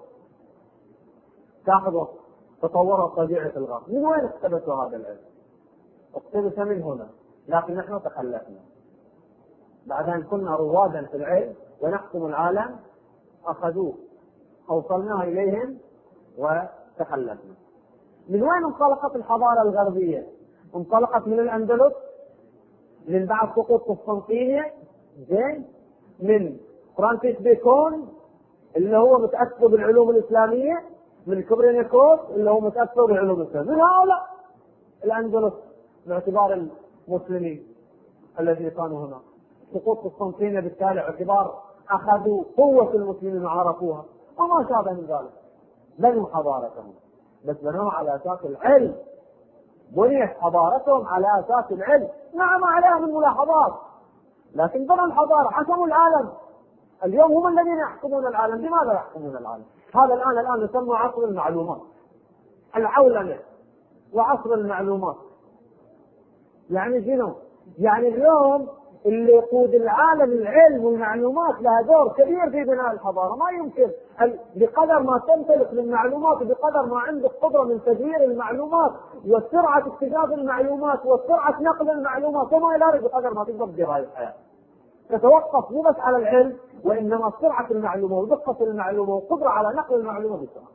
تاخذ تطورت طبيعه الغرب. من وين اقتبسوا هذا العلم؟ اقتبس من هنا، لكن نحن تخلفنا. بعد ان كنا روادا في العلم ونحكم العالم اخذوه، اوصلناه اليهم وتخلفنا. من وين انطلقت الحضاره الغربيه؟ انطلقت من الاندلس، من بعد سقوط قسطنطينيه، زين، من فرانسيس بيكون اللي هو متاثر بالعلوم الاسلاميه، من كوبرنيكوس اللي هو متاثر بالعلوم الاسلاميه، من هؤلاء الاندلس باعتبار المسلمين الذين كانوا هنا. سقوط قسطنطينيه بالتالي اعتبار اخذوا قوه المسلمين وعرفوها وما شابه من ذلك، بنوا حضارتهم، بس بنوها على اساس العلم، بنيت حضارتهم على اساس العلم، نعم عليها من ملاحظات، لكن بنوا الحضارة، حكموا العالم. اليوم هم الذين يحكمون العالم. لماذا يحكمون العالم؟ هذا الآن الآن يسمى عصر المعلومات، العولمة وعصر المعلومات. يعني شنو؟ يعني اليوم اللي يقود العالم العلم والمعلومات لها دور كبير في بناء الحضارة. ما يمكن بقدر ما تمتلك للمعلومات وبقدر ما عندك قدرة من تدوير المعلومات وسرعة اكتشاف المعلومات وسرعة نقل المعلومات وما إلى ذلك، بقدر ما تقدر تدير هذه الحياة. تتوقف مو بس على العلم، وإنما سرعة المعلومة ودقة المعلومة وقدرة على نقل المعلومة بسرعة.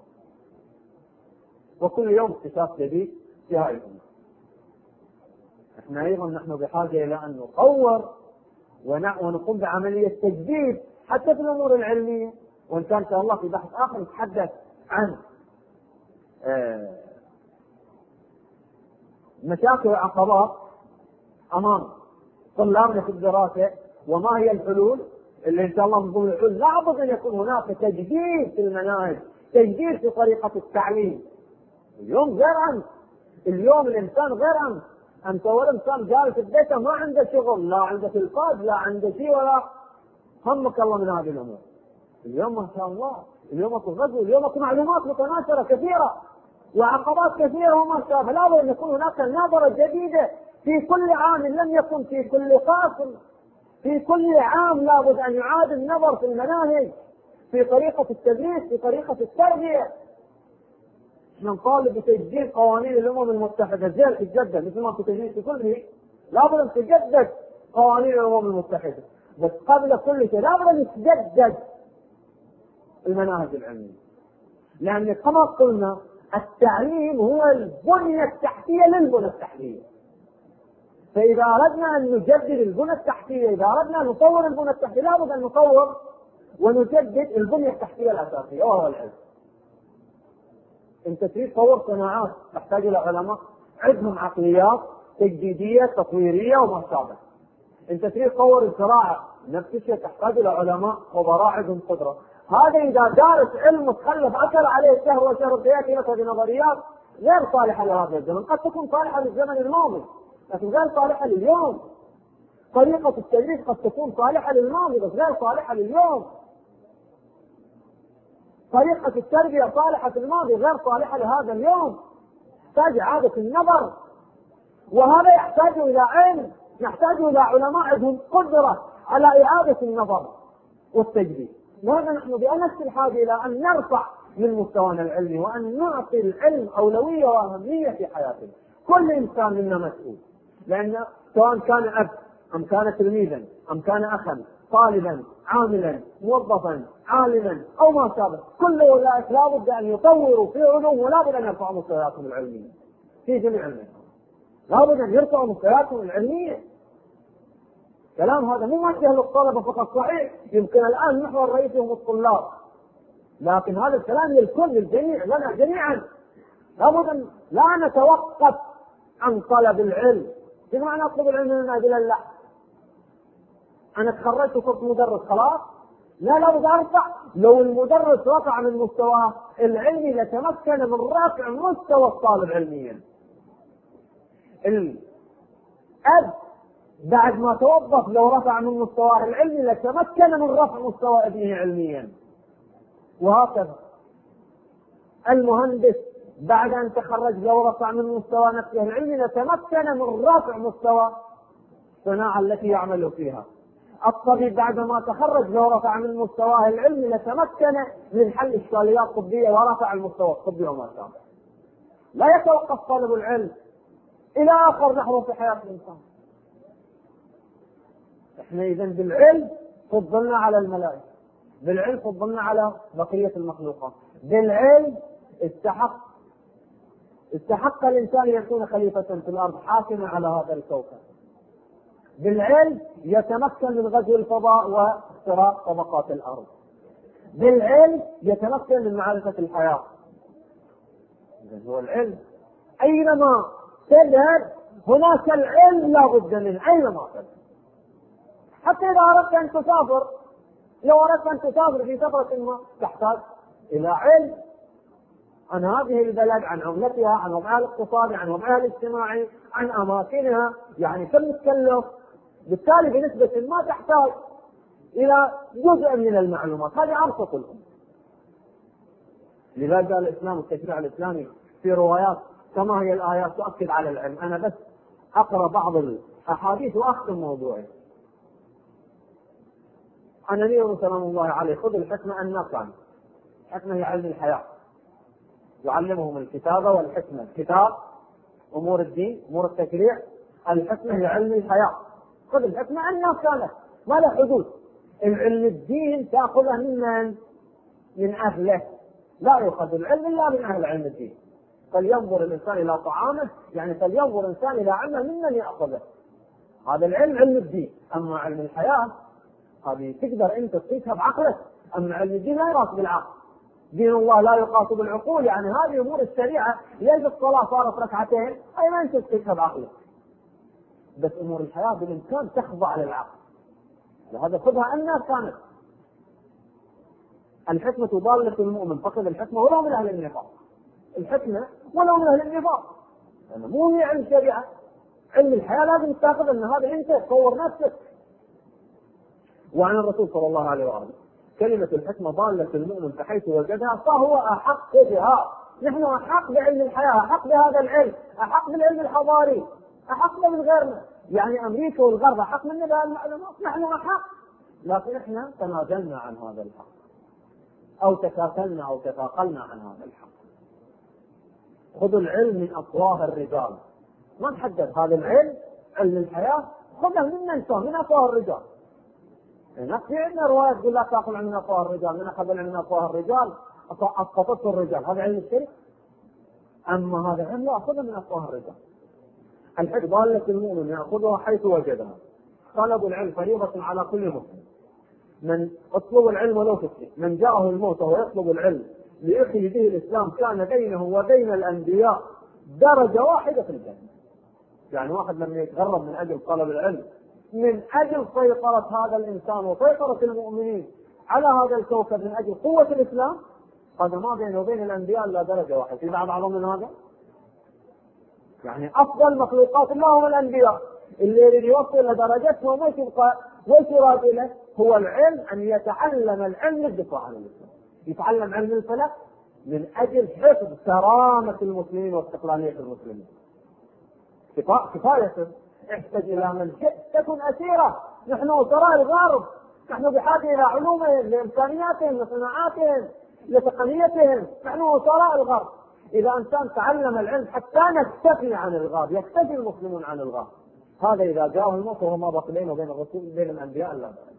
وكل يوم اكتشاف جديد في هذه الأمور. احنا ايضا نحن بحاجة الى ان نطور ونقوم بعملية تجديد حتى في الامور العلمية. وان كان ان شاء الله في بحث اخر نتحدث عن مشاكل وعقبات امام طلابنا في الدراسة، وما هي الحلول اللي ان شاء الله نقول الحلول. لابد ان يكون هناك تجديد في المناهج، تجديد في طريقة التعليم. اليوم غير أمس، اليوم الانسان غير أمس. أنت ولا إنسان جالس في بيته ما عنده شغل، لا عنده تلفاز، لا عنده شيء، ولا همك الله من هذه الأمور. اليوم ما شاء الله، اليوم اكو غزو، اليوم اكو معلومات متناثرة كثيرة وعقبات كثيرة وما شابه. لابد أن يكون هناك نظرة جديدة في كل عام، لم يكن في كل فصل، في كل عام لابد أن يعاد النظر في المناهج، في طريقة التدريس، في طريقة التربية. نطالب بتجديد قوانين الأمم المتحدة، زين تتجدد مثل ما تجديد في كل شيء، لابد أن تجدد قوانين الأمم المتحدة، بس قبل كل شيء لابد أن تجدد المناهج العلمية. لأن كما قلنا التعليم هو البنية التحتية للبنى التحتية. فإذا أردنا أن نجدد البنى التحتية، إذا أردنا أن نطور البنى التحتية، لابد أن نطور ونجدد البنية التحتية الأساسية وهو العلم. انت تريد تطور صناعات تحتاج الى علماء عندهم عقليات تجديديه تطويريه وما شابه. انت تريد تطور الزراعه نفس الشيء، تحتاج الى علماء خبراء عندهم قدره. هذا اذا دارس علم متخلف اثر عليه شهر وشهر ياتي لك بنظريات غير صالحه لهذا الزمن، قد تكون صالحه للزمن الماضي لكن غير صالحه لليوم. طريقه التدريس قد تكون صالحه للماضي بس غير صالحه لليوم. طريقة التربية صالحة في الماضي غير صالحة لهذا اليوم. تحتاج إعادة النظر، وهذا يحتاج إلى علم، يحتاج إلى علماء عندهم قدرة على إعادة النظر والتجديد. وهذا نحن بأمس الحاجة إلى أن نرفع من مستوانا العلمي وأن نعطي العلم أولوية وأهمية في حياتنا. كل إنسان منا مسؤول، لأن سواء كان أب أم كان تلميذا أم كان أخا، طالبا، عاملا، موظفا، عالما او ما شابه، كل اولئك لابد ان يطوروا في علوم ولابد ان يرفعوا مستوياتهم العلميه في جميع المجالات. لابد ان يرفعوا مستوياتهم العلميه. كلام هذا مو موجه للطلبه فقط، صحيح يمكن الان محور الرئيسي هم الطلاب، لكن هذا الكلام للكل للجميع لنا جميعا. لابد ان لا نتوقف عن طلب العلم. ايش معنى اطلب العلم من اجل الله؟ انا تخرجت وصرت مدرس خلاص؟ لا، لابد ارفع. لو المدرس رفع من مستواه العلمي لتمكن من رفع مستوى الطالب علميا. الاب بعد ما توظف لو رفع من مستواه العلمي لتمكن من رفع مستوى ابنه علميا، وهكذا. المهندس بعد ان تخرج لو رفع من مستوى نفسه العلمي لتمكن من رفع مستوى الصناعه التي يعمل فيها. الطبيب بعد ما تخرج لو رفع من مستواه العلمي لتمكن من حل اشكاليات طبيه ورفع المستوى الطبي وما شابه. لا يتوقف طالب العلم الى اخر لحظه في حياه الانسان. احنا اذا بالعلم فضلنا على الملائكه، بالعلم فضلنا على بقيه المخلوقات، بالعلم استحق استحق الانسان ان يكون خليفه في الارض حاكما على هذا الكوكب. بالعلم يتمكن من غزو الفضاء واختراق طبقات الارض. بالعلم يتمكن من معرفه الحياه. اذا هو العلم اينما تذهب هناك العلم لا بد منه، اينما تذهب. حتى اذا اردت ان تسافر، لو اردت ان تسافر في سفره ما تحتاج الى علم. عن هذه البلد، عن عملتها، عن وضعها الاقتصادي، عن وضعها الاجتماعي، عن أماكنها، يعني كم تكلف. بالتالي بنسبة ما تحتاج إلى جزء من المعلومات. هذه أبسط الأمور. لذلك قال الإسلام التشريع الإسلامي في روايات كما هي الآيات تؤكد على العلم. أنا بس أقرأ بعض الأحاديث وأختم موضوعي. عن النبي سلام الله عليه: خذ الحكمة النافعة. الحكمة هي علم الحياة، يعلمهم الكتابة والحكمة. الكتاب أمور الدين، أمور التشريع. الحكمة هي علم الحياة. خذ الحكمة النافعة، ما له حدود. العلم الدين تأخذه من من أهله، لا يؤخذ العلم إلا من أهل علم الدين. فلينظر الإنسان إلى طعامه، يعني فلينظر الإنسان إلى علمه ممن يأخذه. هذا العلم علم الدين. أما علم الحياة هذه تقدر أنت تقيسها بعقلك. أما علم الدين لا يقاس بالعقل. دين الله لا يقاس بالعقول. يعني هذه أمور الشريعة، ليش الصلاة صارت ركعتين؟ أي ما أنت تقيسها بعقلك. بس أمور الحياة بالإمكان تخضع للعقل. لهذا خذها أنها كانت. الحكمة ضالة المؤمن، فقد الحكمة ولو من أهل النفاق. الحكمة ولو من أهل النفاق، لأنه مو هي علم الشريعة. علم الحياة لازم تأخذ أن هذا أنت تصور نفسك. وعن الرسول صلى الله عليه وآله: كلمة الحكمة ضالة المؤمن فحيث وجدها فهو أحق بها. نحن أحق بعلم الحياة، أحق بهذا العلم، أحق بالعلم الحضاري، أحق من غيرنا. يعني أمريكا والغرب أحق من بهذه المعلومات، نحن أحق، لكن إحنا تنازلنا عن هذا الحق، أو تكاسلنا أو تثاقلنا عن هذا الحق. خذوا العلم من أفواه الرجال. ما نحدد هذا العلم، علم الحياة، خذه من انسان، من أفواه الرجال. في عندنا رواية تقول لا تأخذ من أفواه الرجال، من أخذ من أفواه الرجال أسقطته الرجال. هذا علم الشرك. أما هذا العلم لا أخذه من أفواه الرجال. الحكمة ضالة المؤمن يأخذها حيث وجدها. طلب العلم فريضة على كل مسلم. من اطلب العلم ولو تسلم. من جاءه الموت وهو يطلب العلم ليحيي به الإسلام كان بينه وبين الأنبياء درجة واحدة في الجنة. يعني واحد لما يتغرب من أجل طلب العلم، من أجل سيطرة هذا الإنسان وسيطرة المؤمنين على هذا الكوكب، من أجل قوة الإسلام، هذا ما بينه وبين الأنبياء إلا درجة واحدة. في بعض أعظم من هذا؟ يعني أفضل مخلوقات الله هم الأنبياء. اللي يريد يوصل لدرجتهم وش يبقى وش يراد له؟ هو العلم، أن يتعلم العلم للدفاع عن الإسلام. يتعلم علم الفلك من أجل حفظ كرامة المسلمين واستقلالية المسلمين. كفاية احتاج إلى من شئت تكن أسيرة. نحن وزراء الغرب، نحن بحاجة إلى علومهم، لإمكانياتهم، لصناعاتهم، لتقنيتهم. نحن وزراء الغرب. إذا إنسان تعلم العلم حتى نكتفي عن الغرب، يكتفي المسلمون عن الغرب. هذا إذا جاءه الموت وهو ما بقي بينه وبين الرسول بين الأنبياء لا بأس.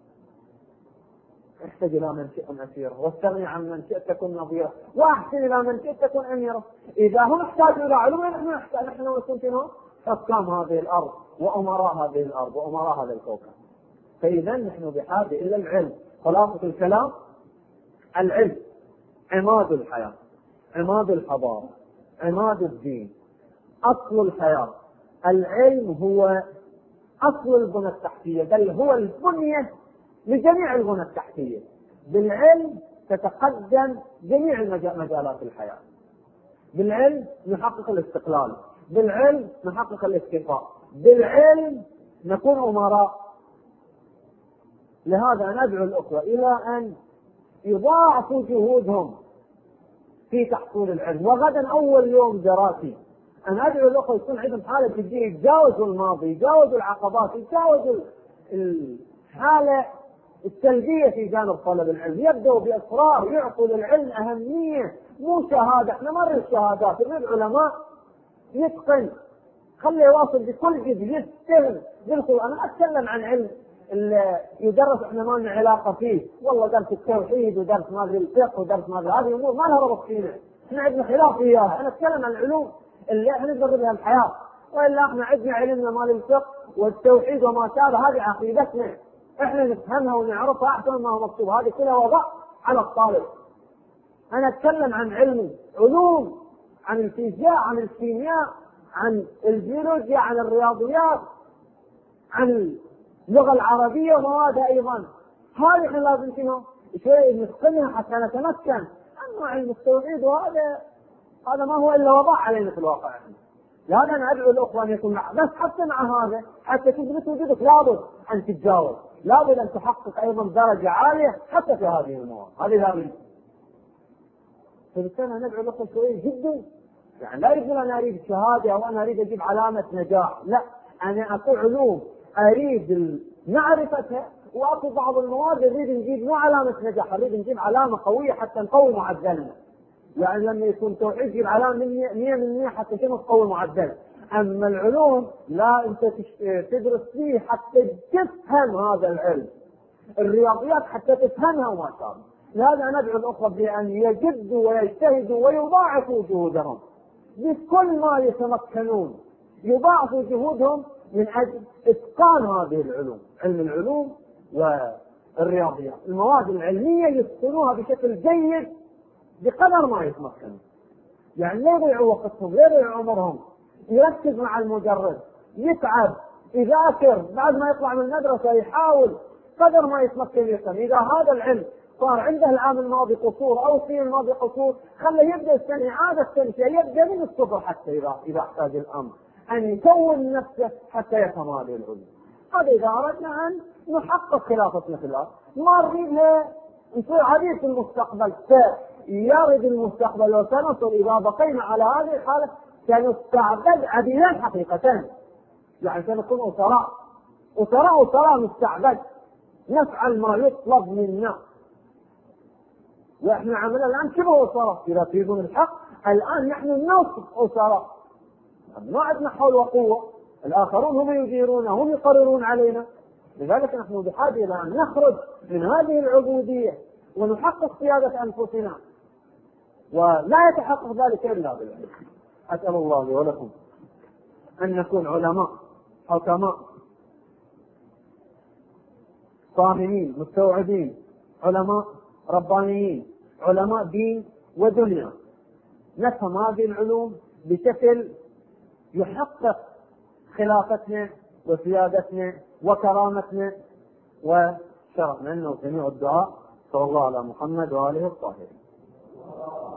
احتج إلى من شئت أسيرة، واستغني عن من شئت تكن نظيرة، وأحسن إلى من شئت تكن أميرة. إذا هم احتاجوا إلى علوم، نحن نحتاج، نحن وسنتنا حكام هذه الأرض وأمراء هذه الأرض وأمراء هذا الكوكب. فإذا نحن بحاجة إلى العلم. خلاصة الكلام: العلم عماد الحياة، عماد الحضارة، عماد الدين، أصل الحياة. العلم هو أصل البنى التحتية، بل هو البنية لجميع البنى التحتية. بالعلم تتقدم جميع مجالات الحياة. بالعلم نحقق الاستقلال، بالعلم نحقق الاستقرار، بالعلم نكون أمراء. لهذا ندعو الأخوة إلى أن يضاعفوا جهودهم في تحصيل العلم. وغدا أول يوم دراسي، أن أدعو الأخوة يكون عندهم حالة جدية، يتجاوزوا الماضي، يتجاوزوا العقبات، يتجاوزوا الحالة السلبية في جانب طلب العلم. يبدأوا بإصرار، يعطوا للعلم أهمية، مو شهادة. احنا مر الشهادات، نريد علماء يتقن، خليه يواصل بكل جد، يستهل بالخير. أنا أتكلم عن علم اللي يدرس احنا ما لنا علاقة فيه، والله درس التوحيد ودرس ما ادري الفقه ودرس ما ادري، هذه امور ما لها ربط فينا، احنا عندنا خلاف فيها. انا اتكلم عن العلوم اللي احنا نقدر بها الحياة، والا احنا عندنا علمنا مال الفقه والتوحيد وما شابه، هذه عقيدتنا احنا نفهمها ونعرفها احسن ما هو مكتوب، هذه كلها وضع على الطالب. انا اتكلم عن علم علوم، عن الفيزياء، عن الكيمياء، عن البيولوجيا، عن الرياضيات، عن اللغة العربية ومواد أيضا. هذه احنا لازم شنو شوي نتقنها حتى نتمكن. مو علم التوحيد، وهذا هذا ما هو الا وضع علينا في الواقع. لهذا انا ادعو الاخوه ان يكون مع، بس حتى مع هذا حتى تثبت وجودك لابد ان تتجاوز، لابد ان تحقق ايضا درجه عاليه حتى في هذه المواضيع، هذه لابد. فبالتالي ندعو الاخوه شويه جدا، يعني لا يقول انا اريد شهاده او انا اريد اجيب علامه نجاح، لا، انا اكو علوم اريد معرفتها، واكو بعض المواد اريد نجيب مو علامه نجاح، اريد نجيب علامه قويه حتى نقوي معدلنا. يعني لما يكون توحيد يجيب علامه مية بالمية حتى شنو تقوي معدل. اما العلوم لا، انت تدرس فيه حتى تفهم هذا العلم. الرياضيات حتى تفهمها وما شاء الله. لهذا ندعو الاخوه بان يجدوا ويجتهدوا ويضاعفوا جهودهم بكل ما يتمكنون، يضاعفوا جهودهم من اجل اتقان هذه العلوم، علم العلوم والرياضيات، المواد العلميه يتقنوها بشكل جيد بقدر ما يتمكنون. يعني لا يضيعوا وقتهم، لا يضيعوا عمرهم، يركز مع المدرس، يتعب، يذاكر، بعد ما يطلع من المدرسه يحاول قدر ما يتمكن يفهم. اذا هذا العلم صار عنده العام الماضي قصور او السنه الماضي قصور، خليه يبدا السنه عاده السنه يبدا من الصفر حتى اذا اذا احتاج الامر ان يكون نفسه حتى يفهم هذه العلوم. هذا اذا اردنا ان نحقق خلافتنا في الارض، ما نريدها نصير حديث المستقبل، سيرد المستقبل وسنصل اذا بقينا على هذه الحاله سنستعبد عديلا حقيقه، يعني سنكون اسراء اسراء اسراء مستعبد، نفعل ما يطلب منا. واحنا عملنا الان شبه اسراء، اذا تريدون الحق الان نحن نصف اسراء، ما عندنا حول وقوه، الاخرون هم يديرون، هم يقررون علينا. لذلك نحن بحاجه الى ان نخرج من هذه العبوديه ونحقق سياده انفسنا، ولا يتحقق ذلك الا بالعلم. اسال الله لي ولكم ان نكون علماء حكماء فاهمين مستوعبين، علماء ربانيين، علماء دين ودنيا، نفهم هذه العلوم بشكل يحقق خلافتنا وسيادتنا وكرامتنا وشرفنا. انه جميع الدعاء صلى الله على محمد واله الطاهرين.